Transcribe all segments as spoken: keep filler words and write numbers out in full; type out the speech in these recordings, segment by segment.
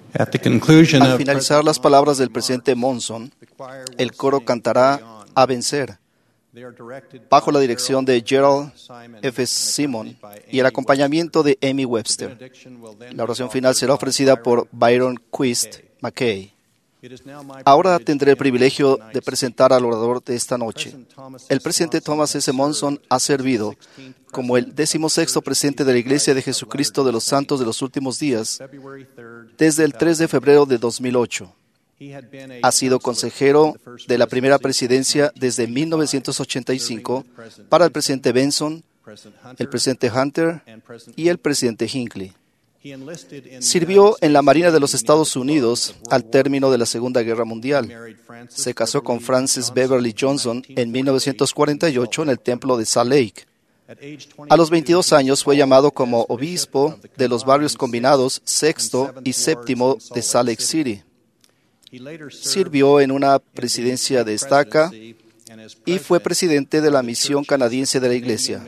At the conclusion Al of finalizar las palabras del presidente Monson, el coro cantará A Vencer, bajo la dirección de Gerald F. Simon y el acompañamiento de Amy Webster. La oración final será ofrecida por Byron Quist McKay. Ahora tendré el privilegio de presentar al orador de esta noche. El presidente Thomas S. Monson ha servido como el decimosexto presidente de la Iglesia de Jesucristo de los Santos de los Últimos Días desde el tres de febrero de dos mil ocho. Ha sido consejero de la primera presidencia desde mil novecientos ochenta y cinco para el presidente Benson, el presidente Hunter y el presidente Hinckley. Sirvió en la Marina de los Estados Unidos al término de la Segunda Guerra Mundial. Se casó con Frances Beverly Johnson en mil novecientos cuarenta y ocho en el templo de Salt Lake. A los veintidós años fue llamado como obispo de los barrios combinados sexto y séptimo de Salt Lake City. Sirvió en una presidencia de estaca y fue presidente de la misión canadiense de la Iglesia.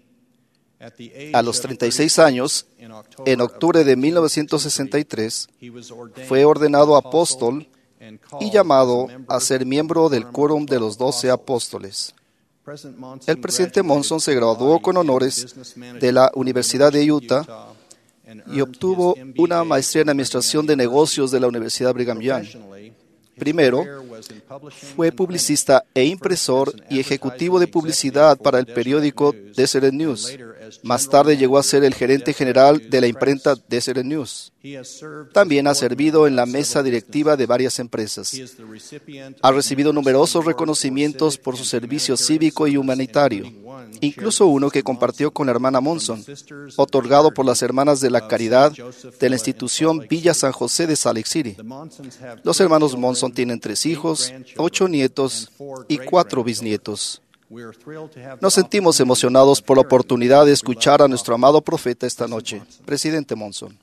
A los treinta y seis años, en octubre de mil novecientos sesenta y tres, fue ordenado apóstol y llamado a ser miembro del quórum de los doce apóstoles. El presidente Monson se graduó con honores de la Universidad de Utah y obtuvo una maestría en Administración de Negocios de la Universidad Brigham Young. Primero, fue publicista e impresor y ejecutivo de publicidad para el periódico Deseret News. Más tarde llegó a ser el gerente general de la imprenta Deseret News. También ha servido en la mesa directiva de varias empresas. Ha recibido numerosos reconocimientos por su servicio cívico y humanitario, incluso uno que compartió con la hermana Monson, otorgado por las Hermanas de la Caridad de la institución Villa San José de Salt Lake City. Los hermanos Monson tienen tres hijos, ocho nietos y cuatro bisnietos. Nos sentimos emocionados por la oportunidad de escuchar a nuestro amado profeta esta noche. Presidente Monson.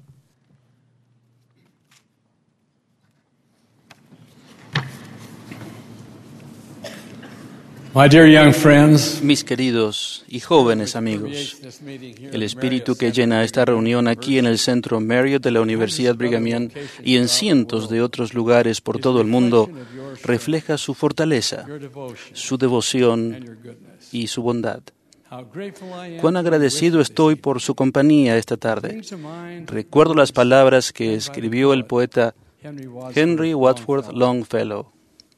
My dear young friends, Mis queridos y jóvenes amigos, el espíritu que llena esta reunión aquí en el Centro Marriott de la Universidad Brigham Young y en cientos de otros lugares por todo el mundo refleja su fortaleza, su devoción y su bondad. Cuán agradecido estoy por su compañía esta tarde. Recuerdo las palabras que escribió el poeta Henry Wadsworth Longfellow.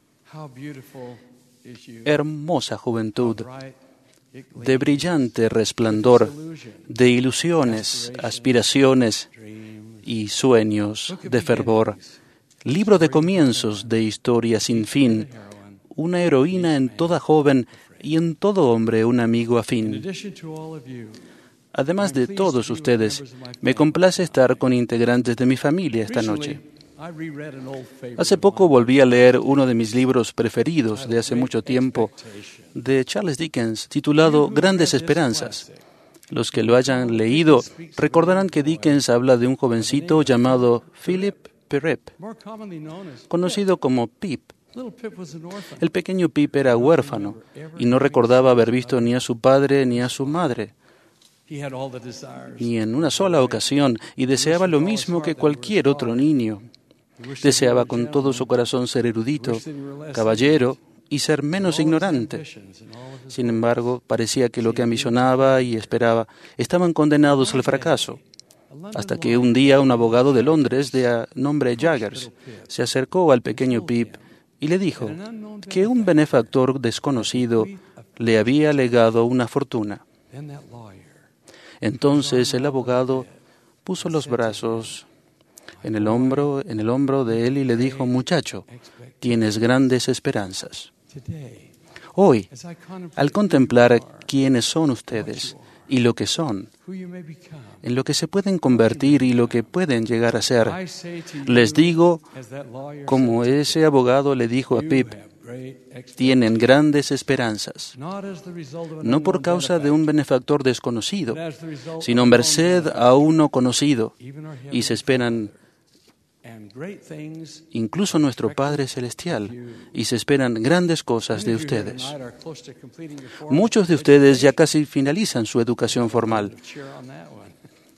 Hermosa juventud, de brillante resplandor, de ilusiones, aspiraciones y sueños de fervor, libro de comienzos de historia sin fin, una heroína en toda joven y en todo hombre un amigo afín. Además de todos ustedes, me complace estar con integrantes de mi familia esta noche. Hace poco volví a leer uno de mis libros preferidos de hace mucho tiempo, de Charles Dickens, titulado Grandes Esperanzas. Los que lo hayan leído recordarán que Dickens habla de un jovencito llamado Philip Pirrip, conocido como Pip. El pequeño Pip era huérfano y no recordaba haber visto ni a su padre ni a su madre, ni en una sola ocasión, y deseaba lo mismo que cualquier otro niño. Deseaba con todo su corazón ser erudito, caballero y ser menos ignorante. Sin embargo, parecía que lo que ambicionaba y esperaba estaban condenados al fracaso. Hasta que un día un abogado de Londres de nombre Jaggers se acercó al pequeño Pip y le dijo que un benefactor desconocido le había legado una fortuna. Entonces el abogado puso los brazos en el hombro, en el hombro de él y le dijo: muchacho, tienes grandes esperanzas. Hoy, al contemplar quiénes son ustedes y lo que son, en lo que se pueden convertir y lo que pueden llegar a ser, les digo, como ese abogado le dijo a Pip, tienen grandes esperanzas, no por causa de un benefactor desconocido, sino merced a uno conocido, y se esperan incluso nuestro Padre Celestial, y se esperan grandes cosas de ustedes. Muchos de ustedes ya casi finalizan su educación formal.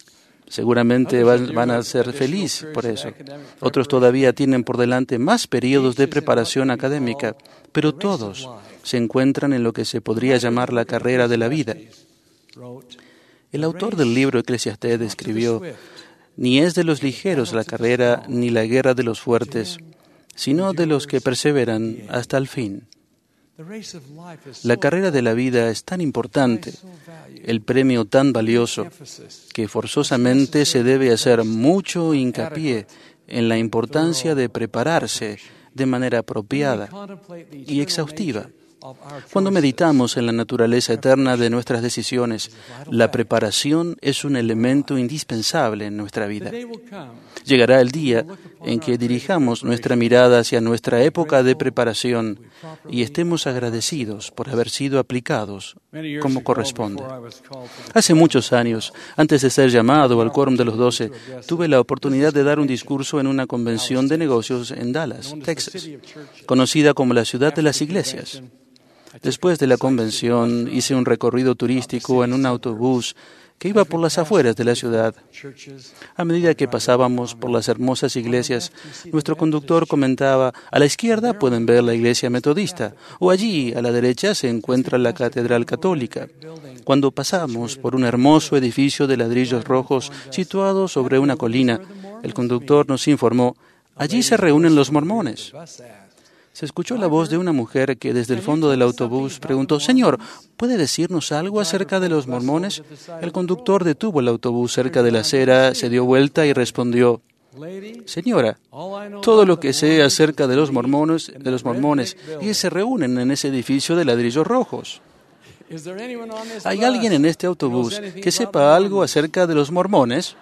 Seguramente van, van a ser felices por eso. Otros todavía tienen por delante más periodos de preparación académica, pero todos se encuentran en lo que se podría llamar la carrera de la vida. El autor del libro Eclesiastés escribió: «Ni es de los ligeros la carrera, ni la guerra de los fuertes, sino de los que perseveran hasta el fin». La carrera de la vida es tan importante, el premio tan valioso, que forzosamente se debe hacer mucho hincapié en la importancia de prepararse de manera apropiada y exhaustiva. Cuando meditamos en la naturaleza eterna de nuestras decisiones, la preparación es un elemento indispensable en nuestra vida. Llegará el día en que dirijamos nuestra mirada hacia nuestra época de preparación y estemos agradecidos por haber sido aplicados como corresponde. Hace muchos años, antes de ser llamado al Quórum de los Doce, tuve la oportunidad de dar un discurso en una convención de negocios en Dallas, Texas, conocida como la ciudad de las iglesias. Después de la convención, hice un recorrido turístico en un autobús que iba por las afueras de la ciudad. A medida que pasábamos por las hermosas iglesias, nuestro conductor comentaba: a la izquierda pueden ver la iglesia metodista, o allí a la derecha se encuentra la catedral católica. Cuando pasamos por un hermoso edificio de ladrillos rojos situado sobre una colina, el conductor nos informó: allí se reúnen los mormones. Se escuchó la voz de una mujer que desde el fondo del autobús preguntó: «Señor, ¿puede decirnos algo acerca de los mormones?». El conductor detuvo el autobús cerca de la acera, se dio vuelta y respondió: «Señora, todo lo que sé acerca de los mormones, de los mormones es que se reúnen en ese edificio de ladrillos rojos». ¿Hay alguien en este autobús que sepa algo acerca de los mormones?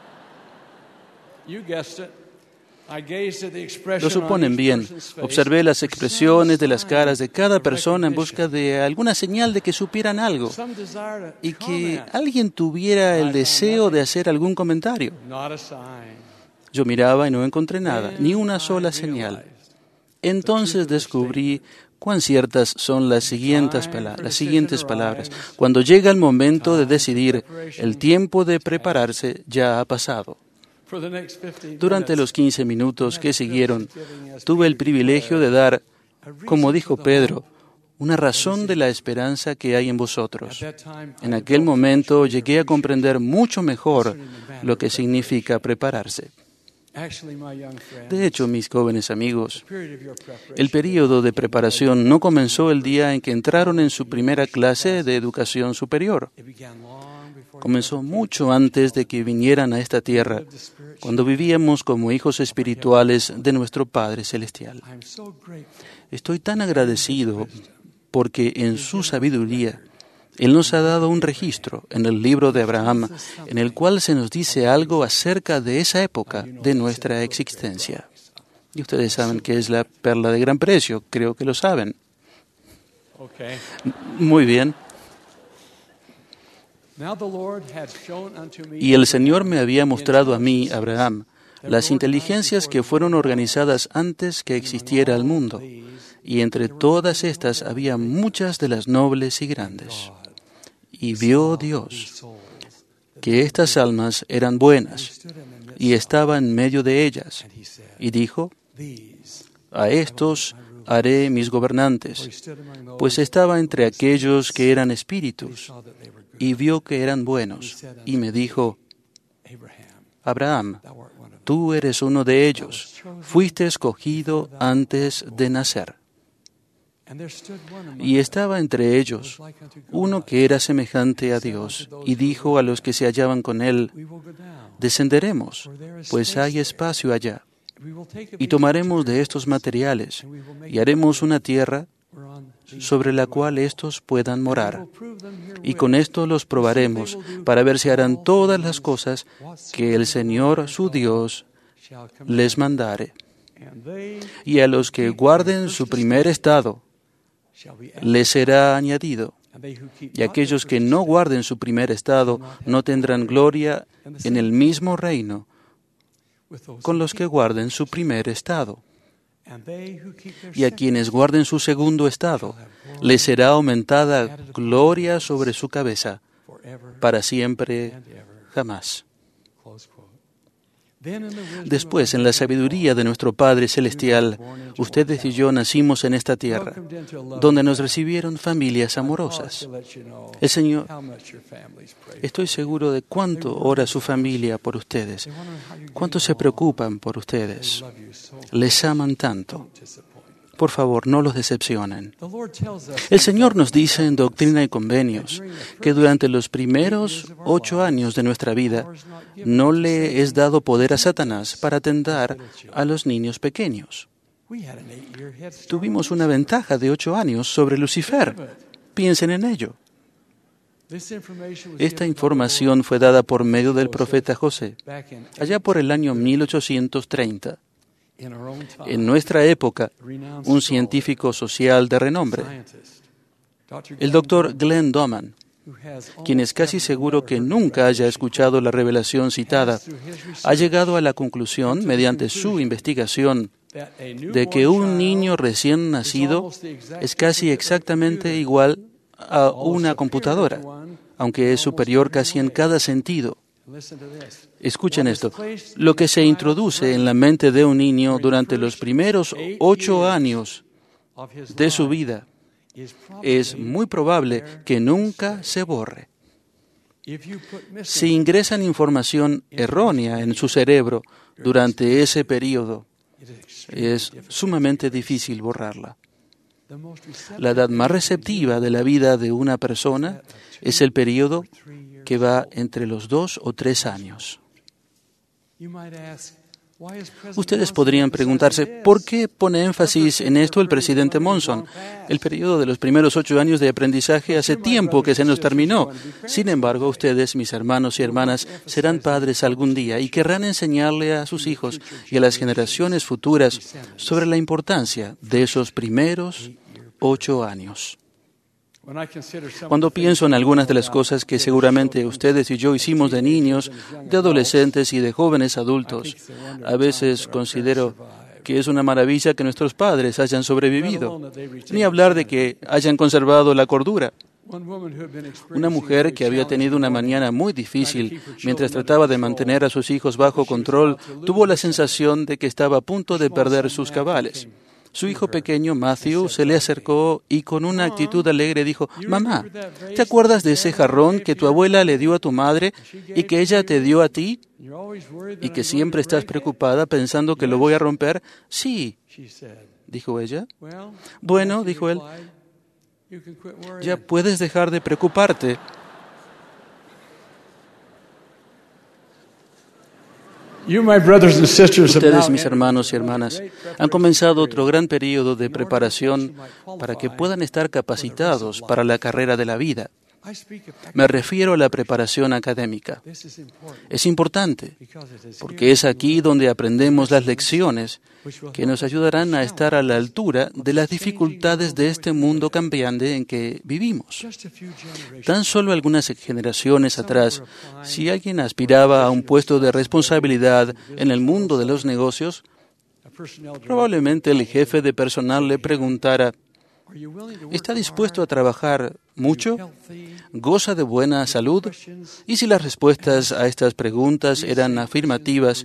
Lo suponen bien. Observé las expresiones de las caras de cada persona en busca de alguna señal de que supieran algo y que alguien tuviera el deseo de hacer algún comentario. Yo miraba y no encontré nada, ni una sola señal. Entonces descubrí cuán ciertas son las siguientes, pala- las siguientes palabras. Cuando llega el momento de decidir, el tiempo de prepararse ya ha pasado. Durante los quince minutos que siguieron, tuve el privilegio de dar, como dijo Pedro, una razón de la esperanza que hay en vosotros. En aquel momento llegué a comprender mucho mejor lo que significa prepararse. De hecho, mis jóvenes amigos, el período de preparación no comenzó el día en que entraron en su primera clase de educación superior. Comenzó mucho antes de que vinieran a esta tierra, cuando vivíamos como hijos espirituales de nuestro Padre Celestial. Estoy tan agradecido porque en su sabiduría Él nos ha dado un registro en el libro de Abraham, en el cual se nos dice algo acerca de esa época de nuestra existencia. Y ustedes saben que es la perla de gran precio, creo que lo saben. Muy bien. Y el Señor me había mostrado a mí, Abraham, las inteligencias que fueron organizadas antes que existiera el mundo, y entre todas estas había muchas de las nobles y grandes. Y vio Dios que estas almas eran buenas, y estaba en medio de ellas, y dijo: a estos haré mis gobernantes, pues estaba entre aquellos que eran espíritus, y vio que eran buenos, y me dijo: Abraham, tú eres uno de ellos, fuiste escogido antes de nacer. Y estaba entre ellos uno que era semejante a Dios, y dijo a los que se hallaban con él: descenderemos, pues hay espacio allá, y tomaremos de estos materiales, y haremos una tierra sobre la cual éstos puedan morar. Y con esto los probaremos, para ver si harán todas las cosas que el Señor su Dios les mandare. Y a los que guarden su primer estado, les será añadido. Y aquellos que no guarden su primer estado no tendrán gloria en el mismo reino con los que guarden su primer estado. Y a quienes guarden su segundo estado, les será aumentada gloria sobre su cabeza, para siempre, jamás. Después, en la sabiduría de nuestro Padre Celestial, ustedes y yo nacimos en esta tierra, donde nos recibieron familias amorosas. El Señor, estoy seguro de cuánto ora su familia por ustedes, cuánto se preocupan por ustedes, les aman tanto. Por favor, no los decepcionen. El Señor nos dice en Doctrina y Convenios que durante los primeros ocho años de nuestra vida no le es dado poder a Satanás para atentar a los niños pequeños. Tuvimos una ventaja de ocho años sobre Lucifer. Piensen en ello. Esta información fue dada por medio del profeta José, allá por el año mil ochocientos treinta. En nuestra época, un científico social de renombre, el doctor Glenn Doman, quien es casi seguro que nunca haya escuchado la revelación citada, ha llegado a la conclusión, mediante su investigación, de que un niño recién nacido es casi exactamente igual a una computadora, aunque es superior casi en cada sentido. Escuchen esto. Lo que se introduce en la mente de un niño durante los primeros ocho años de su vida es muy probable que nunca se borre. Si ingresan información errónea en su cerebro durante ese periodo, es sumamente difícil borrarla. La edad más receptiva de la vida de una persona es el periodo que va entre los dos o tres años. Ustedes podrían preguntarse, ¿por qué pone énfasis en esto el presidente Monson? El periodo de los primeros ocho años de aprendizaje hace tiempo que se nos terminó. Sin embargo, ustedes, mis hermanos y hermanas, serán padres algún día y querrán enseñarle a sus hijos y a las generaciones futuras sobre la importancia de esos primeros ocho años. Cuando pienso en algunas de las cosas que seguramente ustedes y yo hicimos de niños, de adolescentes y de jóvenes adultos, a veces considero que es una maravilla que nuestros padres hayan sobrevivido, ni hablar de que hayan conservado la cordura. Una mujer que había tenido una mañana muy difícil mientras trataba de mantener a sus hijos bajo control, tuvo la sensación de que estaba a punto de perder sus cabales. Su hijo pequeño, Matthew, se le acercó y con una actitud alegre dijo, «Mamá, ¿te acuerdas de ese jarrón que tu abuela le dio a tu madre y que ella te dio a ti? ¿Y que siempre estás preocupada pensando que lo voy a romper?» «Sí», dijo ella. «Bueno», dijo él, «ya puedes dejar de preocuparte». Ustedes, mis hermanos y hermanas, han comenzado otro gran periodo de preparación para que puedan estar capacitados para la carrera de la vida. Me refiero a la preparación académica. Es importante, porque es aquí donde aprendemos las lecciones que nos ayudarán a estar a la altura de las dificultades de este mundo cambiante en que vivimos. Tan solo algunas generaciones atrás, si alguien aspiraba a un puesto de responsabilidad en el mundo de los negocios, probablemente el jefe de personal le preguntara, ¿está dispuesto a trabajar mucho? ¿Goza de buena salud? Y si las respuestas a estas preguntas eran afirmativas,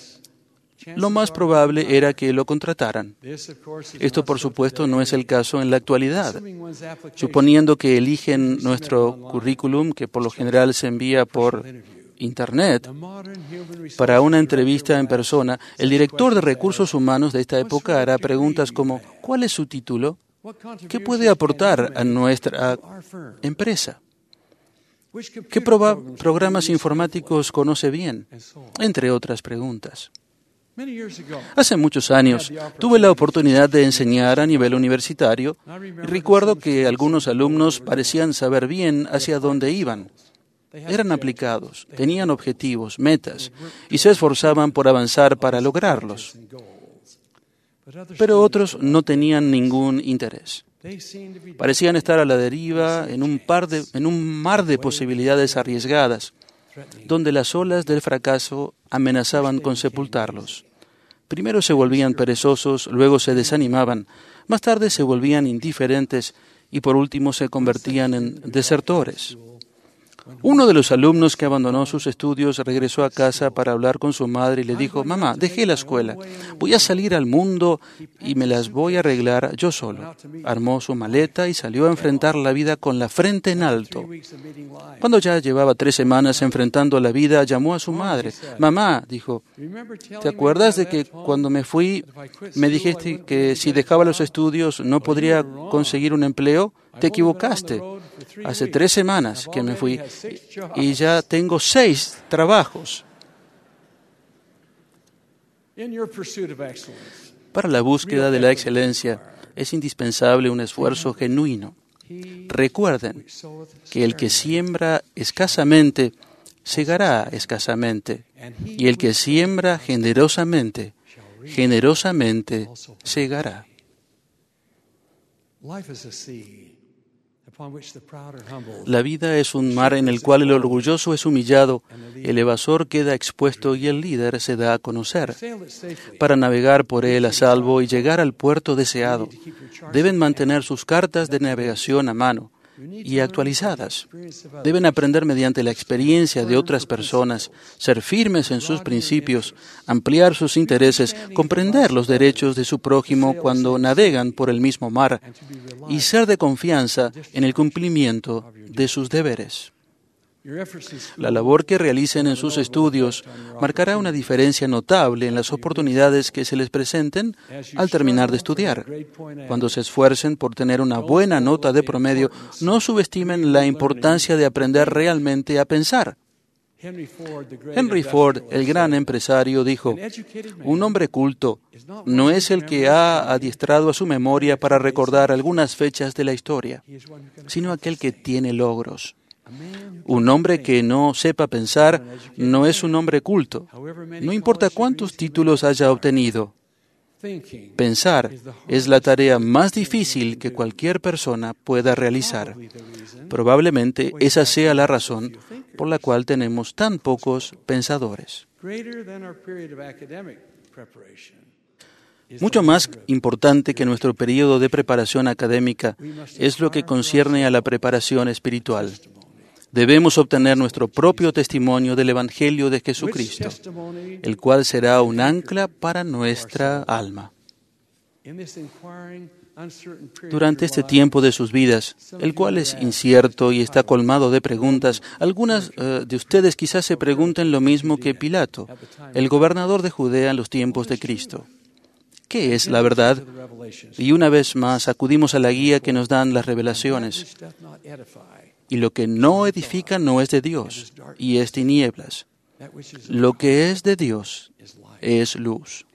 lo más probable era que lo contrataran. Esto, por supuesto, no es el caso en la actualidad. Suponiendo que eligen nuestro currículum, que por lo general se envía por Internet, para una entrevista en persona, el director de recursos humanos de esta época hará preguntas como, ¿cuál es su título? ¿Qué puede aportar a nuestra empresa? ¿Qué proba- programas informáticos conoce bien? Entre otras preguntas. Hace muchos años tuve la oportunidad de enseñar a nivel universitario y recuerdo que algunos alumnos parecían saber bien hacia dónde iban. Eran aplicados, tenían objetivos, metas y se esforzaban por avanzar para lograrlos. Pero otros no tenían ningún interés. Parecían estar a la deriva en un, par de, en un mar de posibilidades arriesgadas, donde las olas del fracaso amenazaban con sepultarlos. Primero se volvían perezosos, luego se desanimaban, más tarde se volvían indiferentes y por último se convertían en desertores. Uno de los alumnos que abandonó sus estudios regresó a casa para hablar con su madre y le dijo: mamá, dejé la escuela, voy a salir al mundo y me las voy a arreglar yo solo. Armó su maleta y salió a enfrentar la vida con la frente en alto. Cuando ya llevaba tres semanas enfrentando la vida, llamó a su madre. Mamá, dijo, ¿te acuerdas de que cuando me fui me dijiste que si dejaba los estudios no podría conseguir un empleo? Te equivocaste. Hace tres semanas que me fui y ya tengo seis trabajos. Para la búsqueda de la excelencia es indispensable un esfuerzo genuino. Recuerden que el que siembra escasamente, segará escasamente, y el que siembra generosamente, generosamente segará. La vida es un mar en el cual el orgulloso es humillado, el evasor queda expuesto y el líder se da a conocer. Para navegar por él a salvo y llegar al puerto deseado, deben mantener sus cartas de navegación a mano y actualizadas. Deben aprender mediante la experiencia de otras personas, ser firmes en sus principios, ampliar sus intereses, comprender los derechos de su prójimo cuando navegan por el mismo mar y ser de confianza en el cumplimiento de sus deberes. La labor que realicen en sus estudios marcará una diferencia notable en las oportunidades que se les presenten al terminar de estudiar. Cuando se esfuercen por tener una buena nota de promedio, no subestimen la importancia de aprender realmente a pensar. Henry Ford, el gran empresario, dijo: un hombre culto no es el que ha adiestrado a su memoria para recordar algunas fechas de la historia, sino aquel que tiene logros. Un hombre que no sepa pensar no es un hombre culto, no importa cuántos títulos haya obtenido. Pensar es la tarea más difícil que cualquier persona pueda realizar. Probablemente esa sea la razón por la cual tenemos tan pocos pensadores. Mucho más importante que nuestro periodo de preparación académica es lo que concierne a la preparación espiritual. Debemos obtener nuestro propio testimonio del Evangelio de Jesucristo, el cual será un ancla para nuestra alma. Durante este tiempo de sus vidas, el cual es incierto y está colmado de preguntas, algunas uh, de ustedes quizás se pregunten lo mismo que Pilato, el gobernador de Judea en los tiempos de Cristo. ¿Qué es la verdad? Y una vez más acudimos a la guía que nos dan las revelaciones. Y lo que no edifica no es de Dios, y es tinieblas. Lo que es de Dios es luz.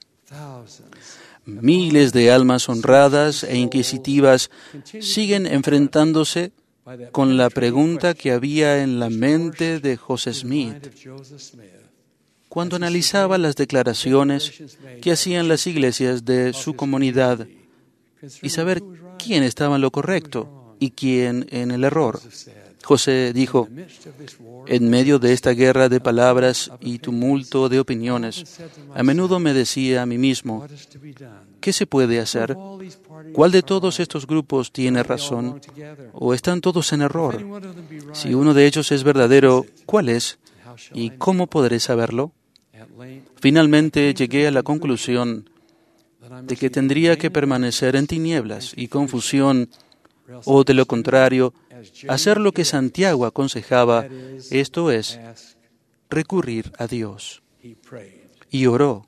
Miles de almas honradas e inquisitivas siguen enfrentándose con la pregunta que había en la mente de José Smith cuando analizaba las declaraciones que hacían las iglesias de su comunidad y saber quién estaba en lo correcto y quién en el error. José dijo: en medio de esta guerra de palabras y tumulto de opiniones, a menudo me decía a mí mismo, ¿qué se puede hacer? ¿Cuál de todos estos grupos tiene razón? ¿O están todos en error? Si uno de ellos es verdadero, ¿cuál es? ¿Y cómo podré saberlo? Finalmente llegué a la conclusión de que tendría que permanecer en tinieblas y confusión, o de lo contrario, hacer lo que Santiago aconsejaba, esto es, recurrir a Dios. Y oró.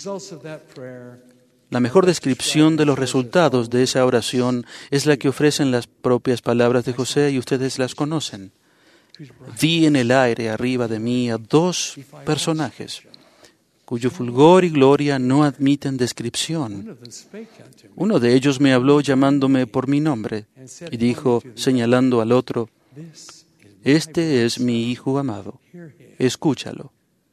La mejor descripción de los resultados de esa oración es la que ofrecen las propias palabras de José, y ustedes las conocen. Vi en el aire arriba de mí a dos personajes, cuyo fulgor y gloria no admiten descripción. Uno de ellos me habló llamándome por mi nombre y dijo, señalando al otro, este es mi hijo amado, escúchalo.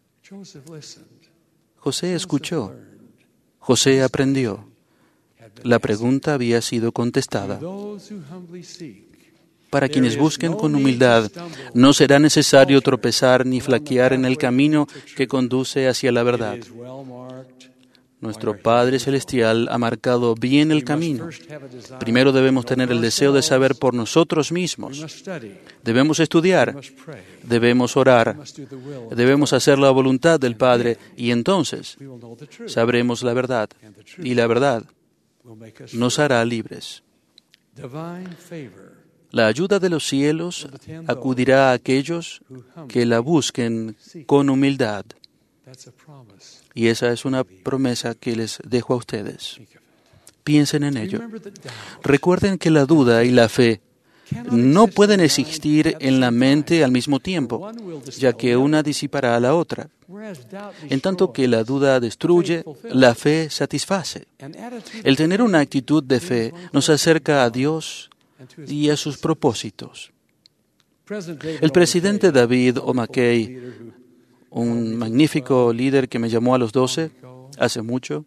José escuchó. José aprendió. La pregunta había sido contestada. Para quienes busquen con humildad, no será necesario tropezar ni flaquear en el camino que conduce hacia la verdad. Nuestro Padre Celestial ha marcado bien el camino. Primero debemos tener el deseo de saber por nosotros mismos. Debemos estudiar, debemos orar, debemos hacer la voluntad del Padre y entonces sabremos la verdad. Y la verdad nos hará libres. La ayuda de los cielos acudirá a aquellos que la busquen con humildad. Y esa es una promesa que les dejo a ustedes. Piensen en ello. Recuerden que la duda y la fe no pueden existir en la mente al mismo tiempo, ya que una disipará a la otra. En tanto que la duda destruye, la fe satisface. El tener una actitud de fe nos acerca a Dios y a sus propósitos. El presidente David O. McKay, un magnífico líder que me llamó a los doce, hace mucho,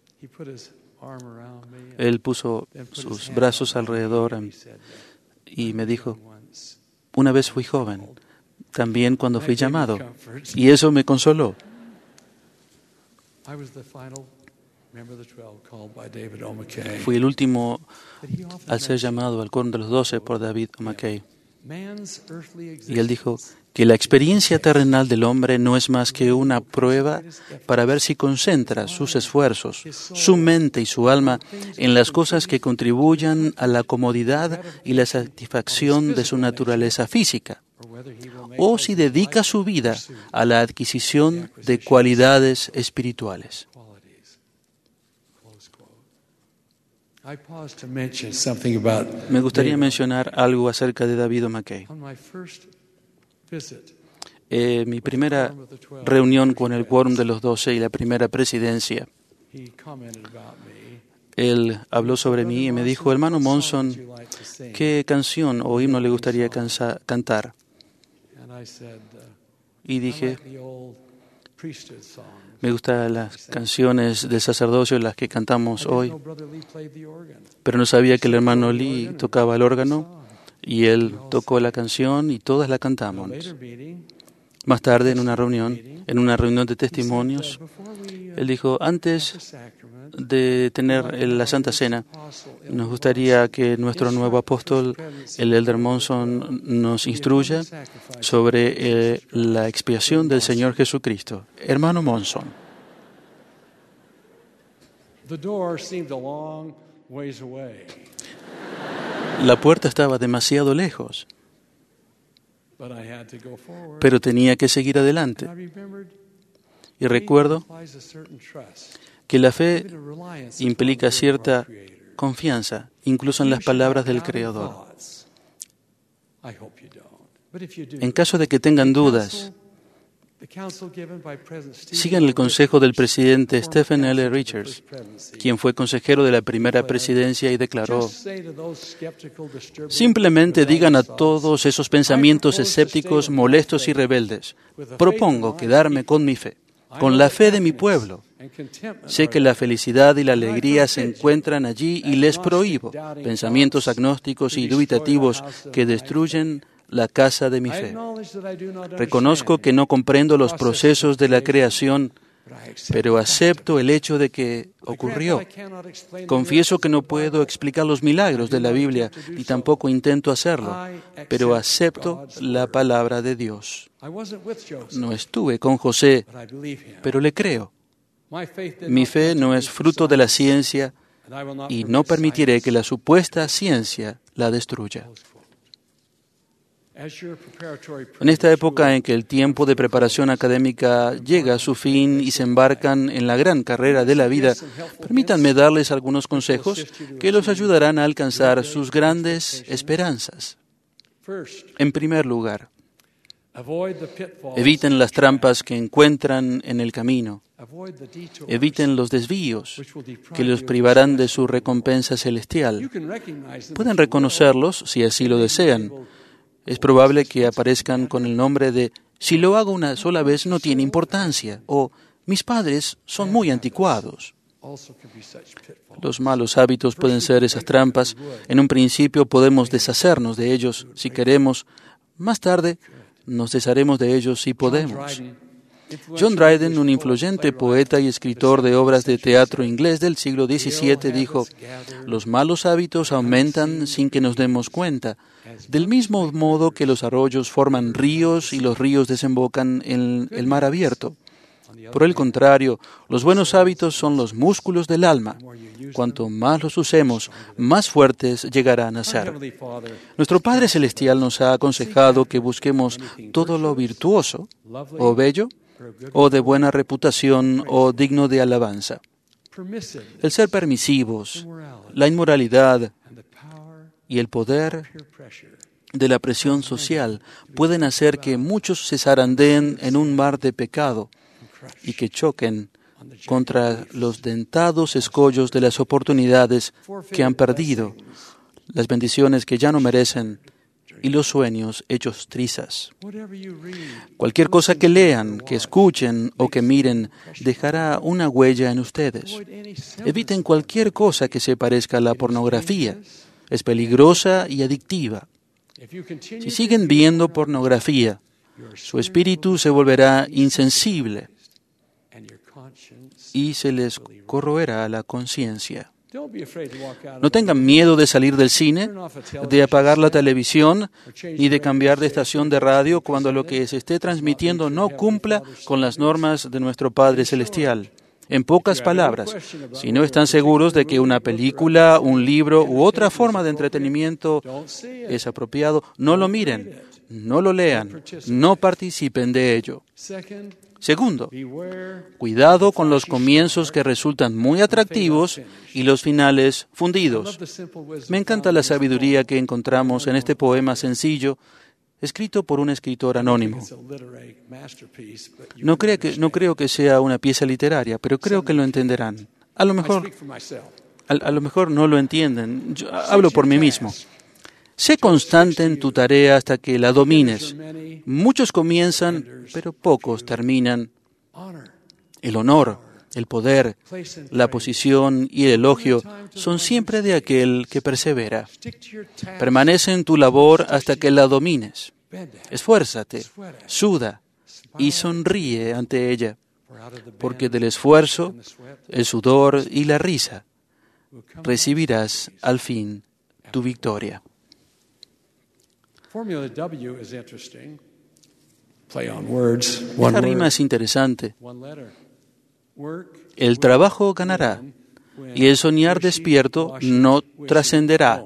él puso sus brazos alrededor y me dijo, una vez fui joven, también cuando fui llamado, y eso me consoló. Fui el último al ser llamado al quórum de los doce por David O. McKay. Y él dijo que la experiencia terrenal del hombre no es más que una prueba para ver si concentra sus esfuerzos, su mente y su alma en las cosas que contribuyan a la comodidad y la satisfacción de su naturaleza física, o si dedica su vida a la adquisición de cualidades espirituales. Me gustaría mencionar algo acerca de David O. McKay. Eh, mi primera reunión con el quórum de los doce y la primera presidencia, él habló sobre mí y me dijo, hermano Monson, ¿qué canción o himno le gustaría cansa- cantar? Y dije, me gustan las canciones del sacerdocio, las que cantamos hoy, pero no sabía que el hermano Lee tocaba el órgano y él tocó la canción y todas la cantamos. Más tarde, en una reunión, en una reunión de testimonios, él dijo, antes de tener la Santa Cena, nos gustaría que nuestro nuevo apóstol, el Elder Monson, nos instruya sobre eh, la expiación del Señor Jesucristo. Hermano Monson. La puerta estaba demasiado lejos, pero tenía que seguir adelante. Y recuerdo que la fe implica cierta confianza, incluso en las palabras del Creador. En caso de que tengan dudas, sigan el consejo del presidente Stephen L. Richards, quien fue consejero de la primera presidencia y declaró, simplemente digan a todos esos pensamientos escépticos, molestos y rebeldes, propongo quedarme con mi fe, con la fe de mi pueblo. Sé que la felicidad y la alegría se encuentran allí y les prohíbo pensamientos agnósticos y dubitativos que destruyen la casa de mi fe. Reconozco que no comprendo los procesos de la creación, pero acepto el hecho de que ocurrió. Confieso que no puedo explicar los milagros de la Biblia y tampoco intento hacerlo, pero acepto la palabra de Dios. No estuve con José, pero le creo. Mi fe no es fruto de la ciencia y no permitiré que la supuesta ciencia la destruya. En esta época en que el tiempo de preparación académica llega a su fin y se embarcan en la gran carrera de la vida, permítanme darles algunos consejos que los ayudarán a alcanzar sus grandes esperanzas. En primer lugar, eviten las trampas que encuentran en el camino. Eviten los desvíos que los privarán de su recompensa celestial. Pueden reconocerlos si así lo desean. Es probable que aparezcan con el nombre de «si lo hago una sola vez no tiene importancia» o «mis padres son muy anticuados». Los malos hábitos pueden ser esas trampas. En un principio podemos deshacernos de ellos si queremos. Más tarde nos desharemos de ellos si podemos. John Dryden, un influyente poeta y escritor de obras de teatro inglés del siglo diecisiete, dijo: «Los malos hábitos aumentan sin que nos demos cuenta, del mismo modo que los arroyos forman ríos y los ríos desembocan en el mar abierto. Por el contrario, los buenos hábitos son los músculos del alma. Cuanto más los usemos, más fuertes llegarán a ser». Nuestro Padre Celestial nos ha aconsejado que busquemos todo lo virtuoso o bello, o de buena reputación o digno de alabanza. El ser permisivos, la inmoralidad y el poder de la presión social pueden hacer que muchos se zarandeen en un mar de pecado y que choquen contra los dentados escollos de las oportunidades que han perdido, las bendiciones que ya no merecen y los sueños hechos trizas. Cualquier cosa que lean, que escuchen o que miren dejará una huella en ustedes. Eviten cualquier cosa que se parezca a la pornografía. Es peligrosa y adictiva. Si siguen viendo pornografía, su espíritu se volverá insensible y se les corroerá la conciencia. No tengan miedo de salir del cine, de apagar la televisión y de cambiar de estación de radio cuando lo que se esté transmitiendo no cumpla con las normas de nuestro Padre Celestial. En pocas palabras, si no están seguros de que una película, un libro u otra forma de entretenimiento es apropiado, no lo miren, no lo lean, no participen de ello. Segundo, cuidado con los comienzos que resultan muy atractivos y los finales fundidos. Me encanta la sabiduría que encontramos en este poema sencillo, escrito por un escritor anónimo. No creo que, no creo que sea una pieza literaria, pero creo que lo entenderán. A lo mejor, a, a lo mejor no lo entienden. Yo hablo por mí mismo. Sé constante en tu tarea hasta que la domines. Muchos comienzan, pero pocos terminan. El honor, el poder, la posición y el elogio son siempre de aquel que persevera. Permanece en tu labor hasta que la domines. Esfuérzate, suda y sonríe ante ella, porque del esfuerzo, el sudor y la risa recibirás al fin tu victoria. Esta rima es interesante. El trabajo ganará y el soñar despierto no trascenderá.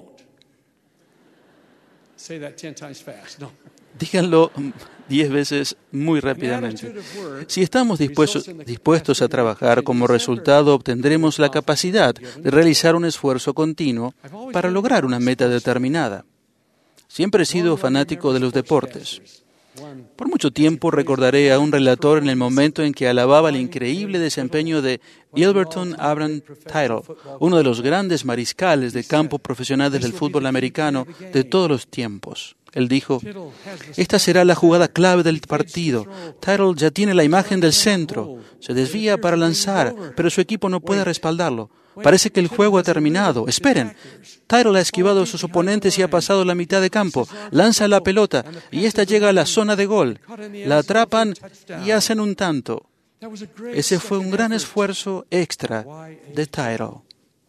Díganlo diez veces muy rápidamente. Si estamos dispuestos, dispuestos a trabajar, como resultado obtendremos la capacidad de realizar un esfuerzo continuo para lograr una meta determinada. Siempre he sido fanático de los deportes. Por mucho tiempo recordaré a un relator en el momento en que alababa el increíble desempeño de Yelverton Abraham Tittle, uno de los grandes mariscales de campo profesionales del fútbol americano de todos los tiempos. Él dijo: «Esta será la jugada clave del partido. Tittle ya tiene la imagen del centro. Se desvía para lanzar, pero su equipo no puede respaldarlo. Parece que el juego ha terminado. Esperen. Tittle ha esquivado a sus oponentes y ha pasado la mitad de campo. Lanza la pelota y ésta llega a la zona de gol. La atrapan y hacen un tanto. Ese fue un gran esfuerzo extra de Tittle».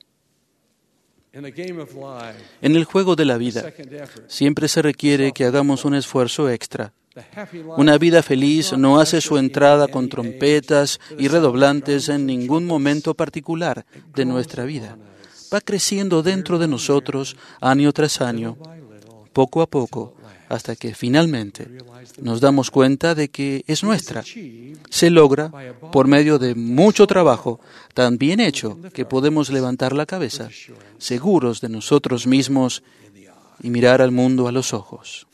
En el juego de la vida, siempre se requiere que hagamos un esfuerzo extra. Una vida feliz no hace su entrada con trompetas y redoblantes en ningún momento particular de nuestra vida. Va creciendo dentro de nosotros año tras año, poco a poco, hasta que finalmente nos damos cuenta de que es nuestra. Se logra por medio de mucho trabajo tan bien hecho que podemos levantar la cabeza, seguros de nosotros mismos y mirar al mundo a los ojos.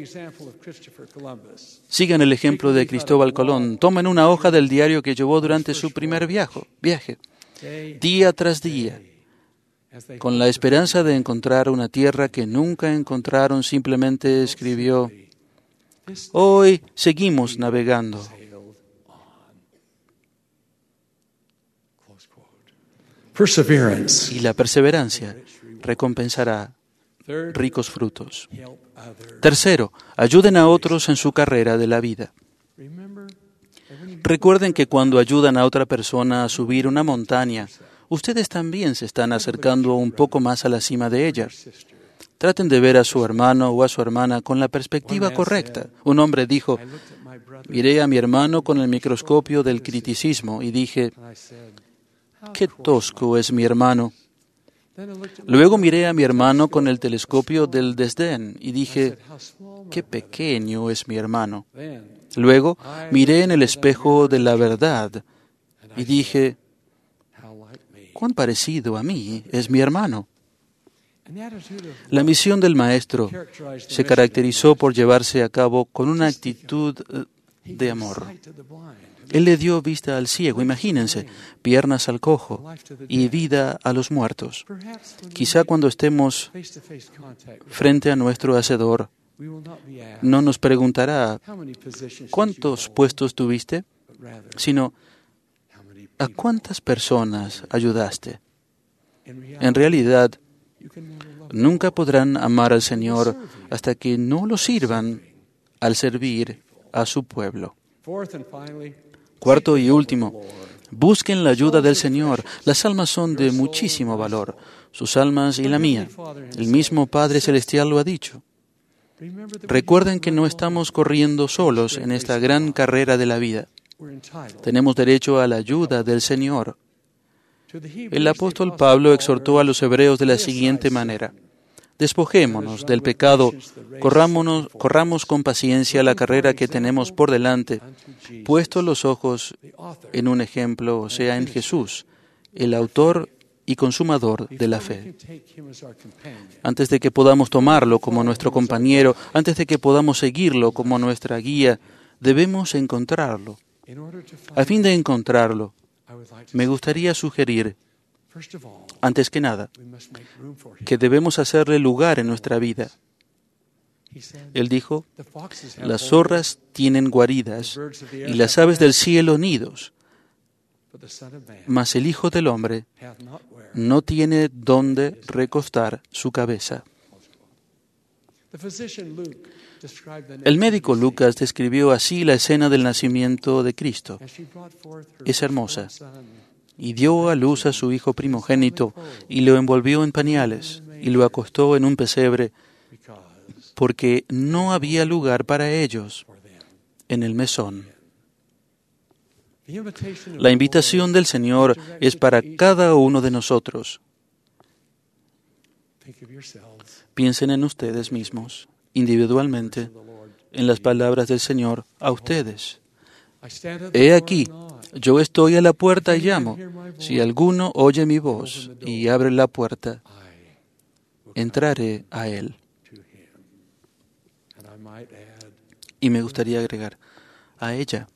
Sigan el ejemplo de Cristóbal Colón. Tomen una hoja del diario que llevó durante su primer viaje, viaje, día tras día, con la esperanza de encontrar una tierra que nunca encontraron. Simplemente escribió: «Hoy seguimos navegando». Y la perseverancia recompensará ricos frutos. Tercero, ayuden a otros en su carrera de la vida. Recuerden que cuando ayudan a otra persona a subir una montaña, ustedes también se están acercando un poco más a la cima de ella. Traten de ver a su hermano o a su hermana con la perspectiva correcta. Un hombre dijo, miré a mi hermano con el microscopio del criticismo y dije, qué tosco es mi hermano. Luego miré a mi hermano con el telescopio del desdén y dije, qué pequeño es mi hermano. Luego miré en el espejo de la verdad y dije, cuán parecido a mí es mi hermano. La misión del Maestro se caracterizó por llevarse a cabo con una actitud de amor. Él le dio vista al ciego, imagínense, piernas al cojo y vida a los muertos. Quizá cuando estemos frente a nuestro Hacedor, no nos preguntará, ¿cuántos puestos tuviste? Sino, ¿a cuántas personas ayudaste? En realidad, nunca podrán amar al Señor hasta que no lo sirvan al servir a su pueblo. Cuarto y último, busquen la ayuda del Señor. Las almas son de muchísimo valor, sus almas y la mía. El mismo Padre Celestial lo ha dicho. Recuerden que no estamos corriendo solos en esta gran carrera de la vida. Tenemos derecho a la ayuda del Señor. El apóstol Pablo exhortó a los hebreos de la siguiente manera: despojémonos del pecado, corrámonos, corramos con paciencia la carrera que tenemos por delante, puestos los ojos en un ejemplo, o sea, en Jesús, el autor y consumador de la fe. Antes de que podamos tomarlo como nuestro compañero, antes de que podamos seguirlo como nuestra guía, debemos encontrarlo. A fin de encontrarlo, me gustaría sugerir, antes que nada, que debemos hacerle lugar en nuestra vida. Él dijo, las zorras tienen guaridas y las aves del cielo nidos, mas el Hijo del Hombre no tiene dónde recostar su cabeza. El médico Lucas describió así la escena del nacimiento de Cristo. Es hermosa. Y dio a luz a su hijo primogénito, y lo envolvió en pañales, y lo acostó en un pesebre, porque no había lugar para ellos en el mesón. La invitación del Señor es para cada uno de nosotros. Piensen en ustedes mismos, individualmente, en las palabras del Señor a ustedes. He aquí, yo estoy a la puerta y llamo. Si alguno oye mi voz y abre la puerta, entraré a él. Y me gustaría agregar, a ella.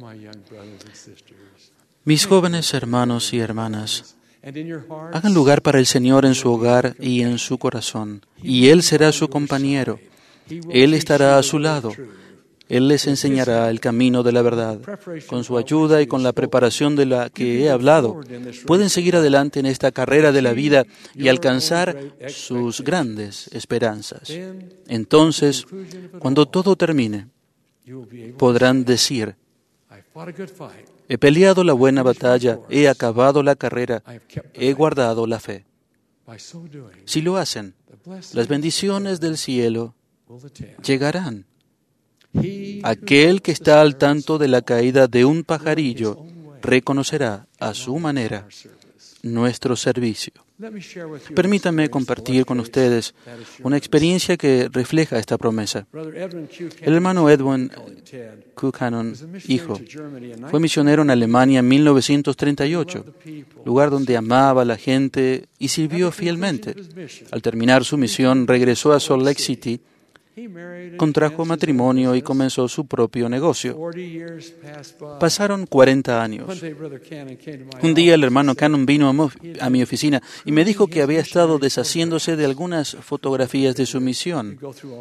Mis jóvenes hermanos y hermanas, hagan lugar para el Señor en su hogar y en su corazón, y Él será su compañero. Él estará a su lado. Él les enseñará el camino de la verdad. Con su ayuda y con la preparación de la que he hablado, pueden seguir adelante en esta carrera de la vida y alcanzar sus grandes esperanzas. Entonces, cuando todo termine, podrán decir, he peleado la buena batalla, he acabado la carrera, he guardado la fe. Si lo hacen, las bendiciones del cielo llegarán. Aquel que está al tanto de la caída de un pajarillo reconocerá a su manera nuestro servicio. Permítanme compartir con ustedes una experiencia que refleja esta promesa. El hermano Edwin Buchanan, hijo, fue misionero en Alemania en mil novecientos treinta y ocho, lugar donde amaba a la gente y sirvió fielmente. Al terminar su misión, regresó a Salt Lake City, contrajo matrimonio y comenzó su propio negocio. Pasaron cuarenta años. Un día el hermano Cannon vino a, mo- a mi oficina y me dijo que había estado deshaciéndose de algunas fotografías de su misión.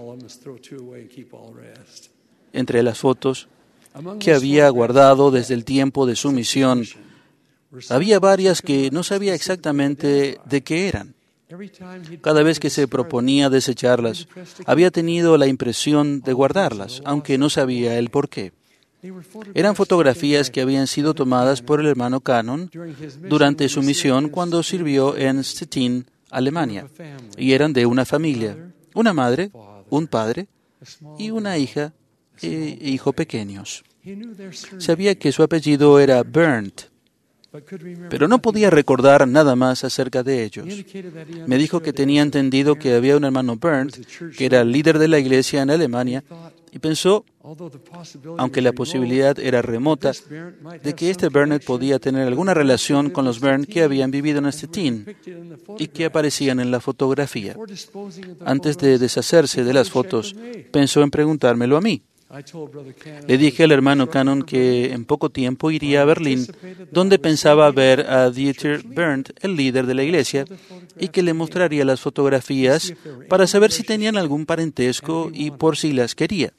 Entre las fotos que había guardado desde el tiempo de su misión, había varias que no sabía exactamente de qué eran. Cada vez que se proponía desecharlas, había tenido la impresión de guardarlas, aunque no sabía el por qué. Eran fotografías que habían sido tomadas por el hermano Cannon durante su misión cuando sirvió en Stettin, Alemania, y eran de una familia, una madre, un padre y una hija e hijo pequeños. Sabía que su apellido era Berndt, pero no podía recordar nada más acerca de ellos. Me dijo que tenía entendido que había un hermano Berndt, que era el líder de la iglesia en Alemania, y pensó, aunque la posibilidad era remota, de que este Berndt podía tener alguna relación con los Berndt que habían vivido en Stettin y que aparecían en la fotografía. Antes de deshacerse de las fotos, pensó en preguntármelo a mí. Le dije al hermano Cannon que en poco tiempo iría a Berlín, donde pensaba ver a Dieter Berndt, el líder de la iglesia, y que le mostraría las fotografías para saber si tenían algún parentesco y por si las quería.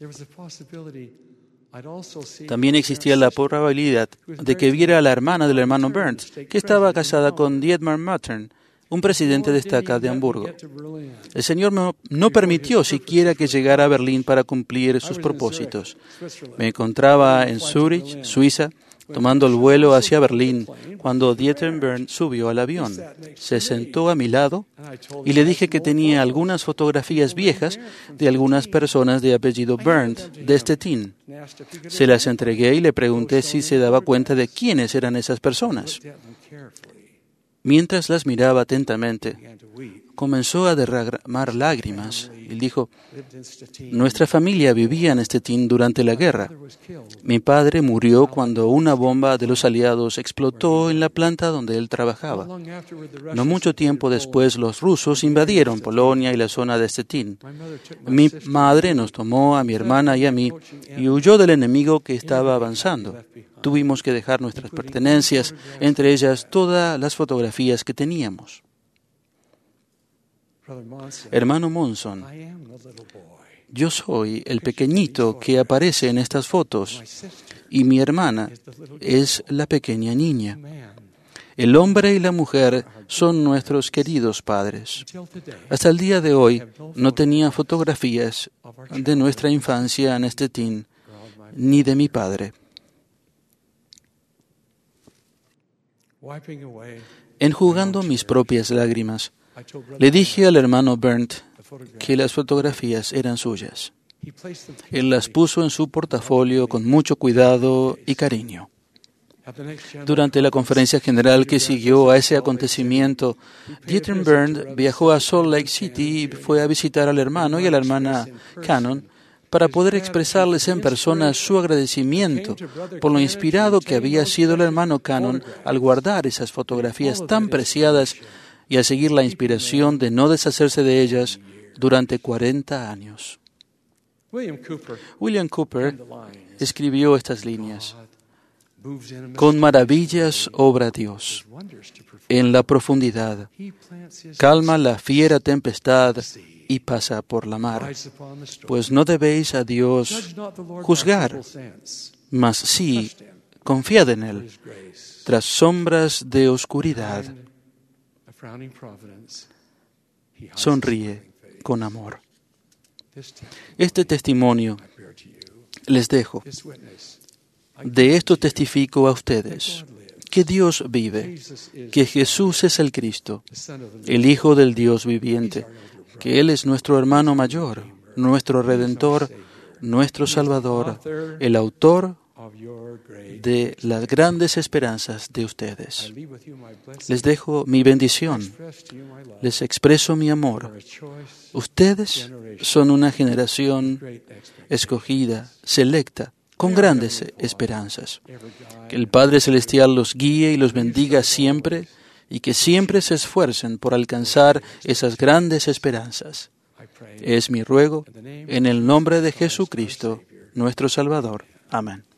También existía la probabilidad de que viera a la hermana del hermano Berndt, que estaba casada con Dietmar Mattern, un presidente de Estaca de Hamburgo. El Señor no, no permitió siquiera que llegara a Berlín para cumplir sus propósitos. Me encontraba en Zúrich, Suiza, tomando el vuelo hacia Berlín, cuando Dieter Berndt subió al avión. Se sentó a mi lado y le dije que tenía algunas fotografías viejas de algunas personas de apellido Berndt de Stettin. Se las entregué y le pregunté si se daba cuenta de quiénes eran esas personas. Mientras las miraba atentamente, comenzó a derramar lágrimas y dijo, nuestra familia vivía en Stettin durante la guerra. Mi padre murió cuando una bomba de los aliados explotó en la planta donde él trabajaba. No mucho tiempo después, los rusos invadieron Polonia y la zona de Stettin. Mi madre nos tomó a mi hermana y a mí y huyó del enemigo que estaba avanzando. Tuvimos que dejar nuestras pertenencias, entre ellas todas las fotografías que teníamos. Hermano Monson, yo soy el pequeñito que aparece en estas fotos y mi hermana es la pequeña niña. El hombre y la mujer son nuestros queridos padres. Hasta el día de hoy no tenía fotografías de nuestra infancia en Stettin ni de mi padre. Enjugando mis propias lágrimas, le dije al hermano Berndt que las fotografías eran suyas. Él las puso en su portafolio con mucho cuidado y cariño. Durante la conferencia general que siguió a ese acontecimiento, Dieter Berndt viajó a Salt Lake City y fue a visitar al hermano y a la hermana Cannon para poder expresarles en persona su agradecimiento por lo inspirado que había sido el hermano Cannon al guardar esas fotografías tan preciadas y a seguir la inspiración de no deshacerse de ellas durante cuarenta años. William Cooper escribió estas líneas. Con maravillas obra Dios. En la profundidad, calma la fiera tempestad y pasa por la mar. Pues no debéis a Dios juzgar, mas sí confiad en Él, tras sombras de oscuridad. Sonríe con amor. Este testimonio les dejo. De esto testifico a ustedes, que Dios vive, que Jesús es el Cristo, el Hijo del Dios viviente, que Él es nuestro hermano mayor, nuestro Redentor, nuestro Salvador, el autor de las grandes esperanzas de ustedes. Les dejo mi bendición, les expreso mi amor. Ustedes son una generación escogida, selecta, con grandes esperanzas. Que el Padre Celestial los guíe y los bendiga siempre y que siempre se esfuercen por alcanzar esas grandes esperanzas. Es mi ruego en el nombre de Jesucristo, nuestro Salvador. Amén.